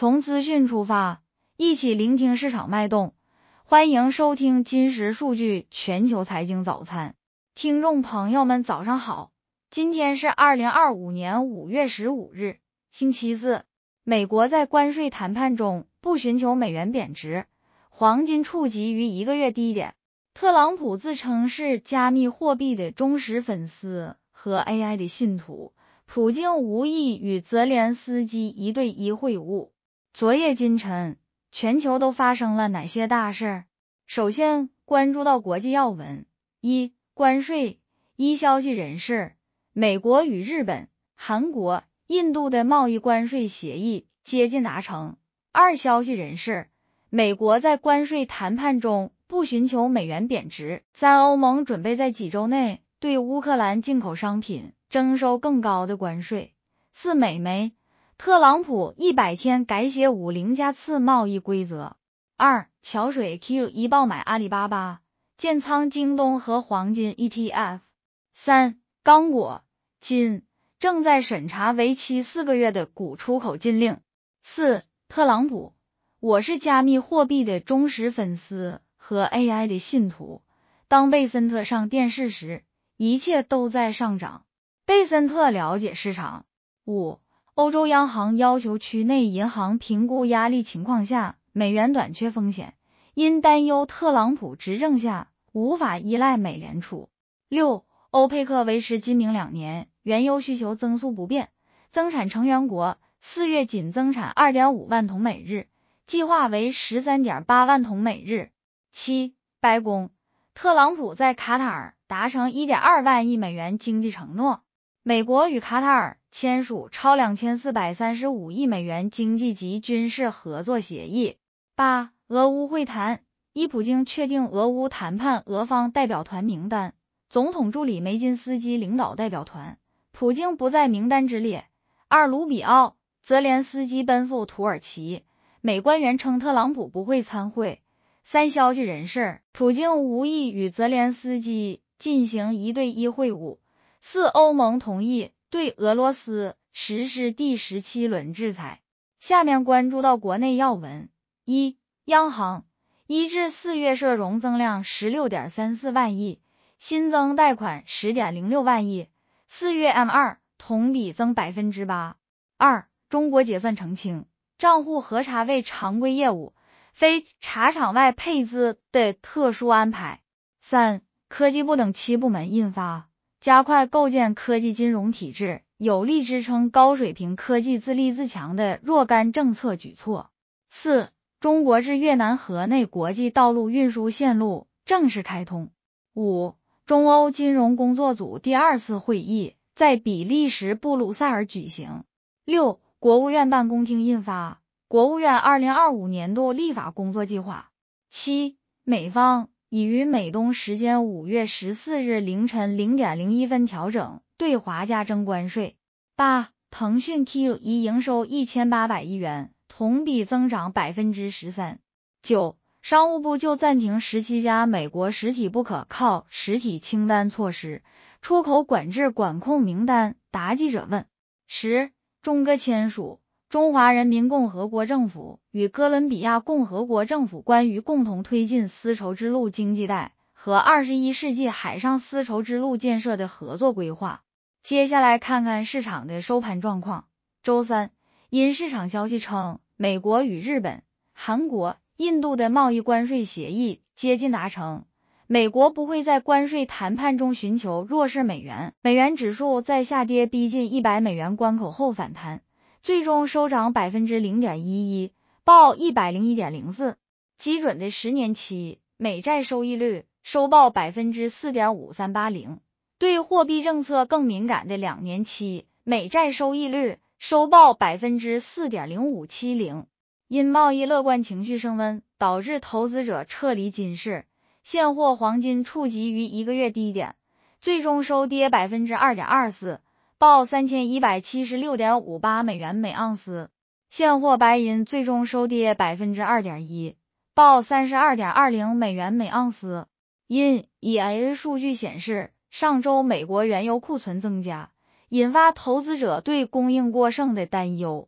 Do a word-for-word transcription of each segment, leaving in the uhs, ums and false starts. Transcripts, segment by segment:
从资讯出发，一起聆听市场脉动。欢迎收听今时数据全球财经早餐。听众朋友们早上好，今天是二零二五年五月十五日，星期四。美国在关税谈判中不寻求美元贬值，黄金触及于一个月低点。特朗普自称是加密货币的忠实粉丝和 A I 的信徒，普京无意与泽连斯基一对一会晤。昨夜今晨，全球都发生了哪些大事？首先关注到国际要闻。一、关税。一、消息人士，美国与日本、韩国、印度的贸易关税协议接近达成。二、消息人士，美国在关税谈判中不寻求美元贬值。三、欧盟准备在几周内对乌克兰进口商品征收更高的关税。四、美媒，特朗普一百天改写五零加次贸易规则。二、桥水 Q 一爆买阿里巴巴，建仓京东和黄金 E T F。三、刚果，金正在审查为期四个月的钴出口禁令。四、特朗普，我是加密货币的忠实粉丝和 A I 的信徒。当贝森特上电视时，一切都在上涨。贝森特了解市场。五、欧洲央行要求区内银行评估压力情况下美元短缺风险，因担忧特朗普执政下无法依赖美联储。六、欧佩克维持今明两年原油需求增速不变，增产成员国四月仅增产 二点五万桶每日，计划为 十三点八万桶每日。七、白宫，特朗普在卡塔尔达成 一点二万亿美元经济承诺，美国与卡塔尔签署超两千四百三十五亿美元经济及军事合作协议。八、俄乌会谈，一、普京确定俄乌谈判俄方代表团名单，总统助理梅金斯基领导代表团，普京不在名单之列。二、卢比奥，泽连斯基奔赴土耳其，美官员称特朗普不会参会。三、消息人士，普京无意与泽连斯基进行一对一会晤。四、欧盟同意对俄罗斯实施第十七轮制裁。下面关注到国内要闻。一、央行，一至四月社融增量 十六点三四万亿，新增贷款 十点零六万亿，四月 M 二 同比增 百分之八。二、中国结算澄清，账户核查为常规业务，非查场外配资的特殊安排。三、科技部等七部门印发加快构建科技金融体制，有力支撑高水平科技自立自强的若干政策举措。四、中国至越南河内国际道路运输线路正式开通。五、中欧金融工作组第二次会议在比利时布鲁塞尔举行。六、国务院办公厅印发国务院二零二五年度立法工作计划。七、美方已于美东时间五月十四日凌晨零点零一分调整对华加征关税。八、腾讯 Q 一营收一千八百亿元，同比增长 百分之十三。九、商务部就暂停十七家美国实体不可靠实体清单措施，出口管制管控名单答记者问。十、中哥签署中华人民共和国政府与哥伦比亚共和国政府关于共同推进丝绸之路经济带和二十一世纪海上丝绸之路建设的合作规划。接下来看看市场的收盘状况。周三，因市场消息称美国与日本、韩国、印度的贸易关税协议接近达成，美国不会在关税谈判中寻求弱势美元，美元指数在下跌逼近一百美元关口后反弹，最终收涨 百分之零点一一， 报 一百零一点零四。 基准的十年期美债收益率收报 百分之四点五三八零， 对货币政策更敏感的两年期美债收益率收报 百分之四点零五七零。 因贸易乐观情绪升温，导致投资者撤离金市，现货黄金触及于一个月低点，最终收跌 百分之二点二四， 报 三千一百七十六点五八美元每盎司。现货白银最终收跌 百分之二点一， 报 三十二点二零美元每盎司。因 E A 数据显示，上周美国原油库存增加，引发投资者对供应过剩的担忧。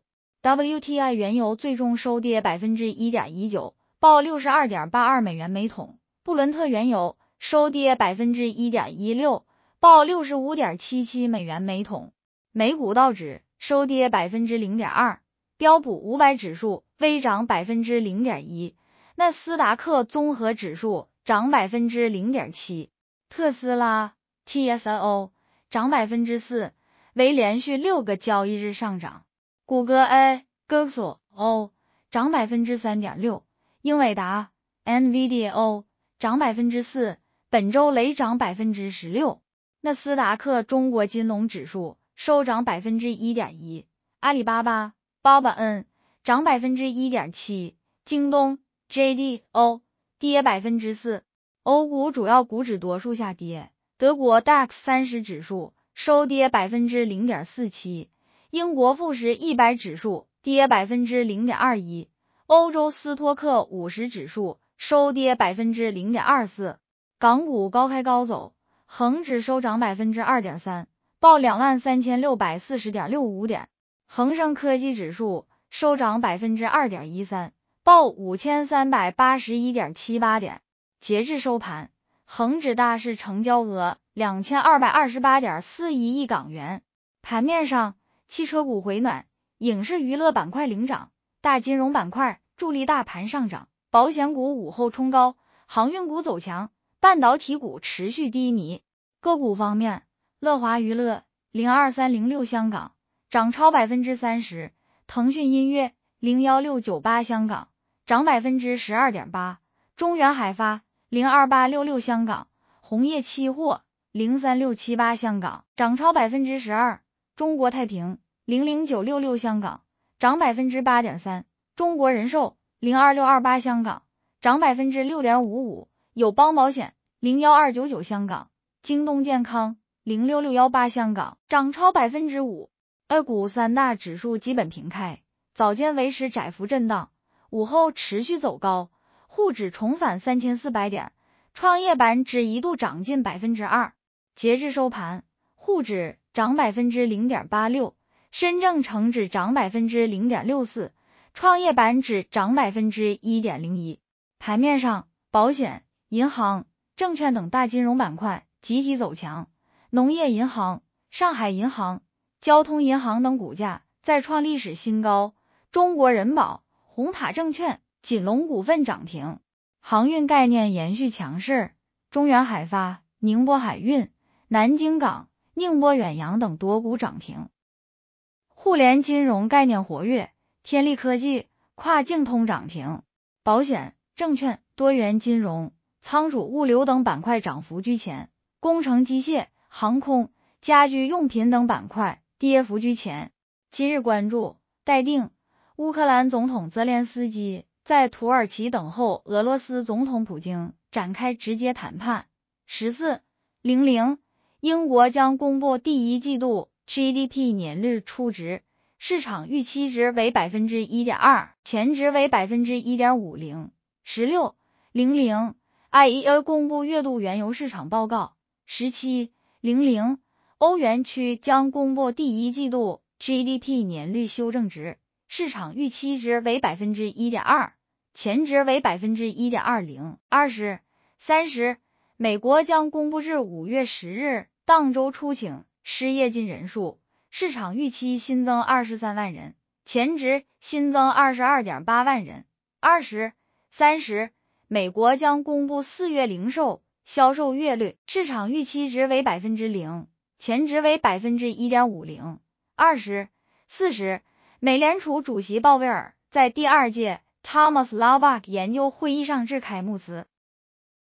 W T I 原油最终收跌 百分之一点一九， 报 六十二点八二美元每桶。布伦特原油收跌 百分之一点一六， 报 六十五点七七美元每桶。美股道指收跌 百分之零点二， 标普五百指数微涨 百分之零点一， 纳斯达克综合指数涨 百分之零点七， 特斯拉 T S O 涨 百分之四， 为连续六个交易日上涨。谷歌 A Google O 涨 百分之三点六， 英伟达 N V D A O 涨 百分之四， 本周雷涨 百分之十六。 纳斯达克中国金龙指数收涨 百分之一点一， 阿里巴巴 B A B A N 涨 百分之一点七， 京东 J D O 跌 百分之四。 欧股主要股指多数下跌，德国 D A X 三十指数收跌 百分之零点四七， 英国富时一百指数跌 百分之零点二一， 欧洲斯托克五十指数收跌 百分之零点二四。 港股高开高走，恒指收涨 百分之二点三， 报 两万三千六百四十点六五点。恒生科技指数收涨 百分之二点一三， 报 五千三百八十一点七八点。截至收盘，恒指大市成交额 两千二百二十八点四一亿港元。盘面上，汽车股回暖，影视娱乐板块领涨，大金融板块助力大盘上涨，保险股午后冲高，航运股走强，半导体股持续低迷。个股方面，乐华娱乐零二三零六香港涨超 百分之三十， 腾讯音乐零一六九八香港涨 百分之十二点八， 中原海发零二八六六香港，红叶期货零三六七八香港涨超 百分之十二， 中国太平零零九六六香港涨 百分之八点三， 中国人寿零二六二八香港涨 百分之六点五五， 友邦保险零一二九九香港，京东健康零六六一八香港涨超 百分之五。 A 股三大指数基本平开，早间维持窄幅震荡，午后持续走高，沪指重返三千四百点，创业板指一度涨近 百分之二。 截至收盘，沪指涨 百分之零点八六， 深证成指涨 百分之零点六四， 创业板指涨 百分之一点零一。 盘面上，保险、银行、证券等大金融板块集体走强，农业银行、上海银行、交通银行等股价再创历史新高，中国人保、红塔证券、锦龙股份涨停。航运概念延续强势，中原海发、宁波海运、南京港、宁波远洋等多股涨停。互联金融概念活跃，天利科技、跨境通涨停。保险、证券、多元金融、仓储物流等板块涨幅居前，工程机械、航空、家居用品等板块跌幅居前。今日关注，待定，乌克兰总统泽连斯基在土耳其等候俄罗斯总统普京展开直接谈判。十四零零，英国将公布第一季度 G D P 年率初值，市场预期值为 百分之一点二， 前值为 百分之一点五零。十六零零，I E A 公布月度原油市场报告。十七零零，欧元区将公布第一季度 G D P 年率修正值，市场预期值为 百分之一点二， 前值为 百分之一点二零。二十三十，美国将公布至五月十日当周出请失业金人数，市场预期新增二十三万人，前值新增 二十二点八万人。二十三十，美国将公布四月零售销售月率，市场预期值为 百分之零， 前值为 百分之一点五零。二十四十，美联储主席鲍威尔在第二届 Thomas Lavak 研究会议上致开幕词，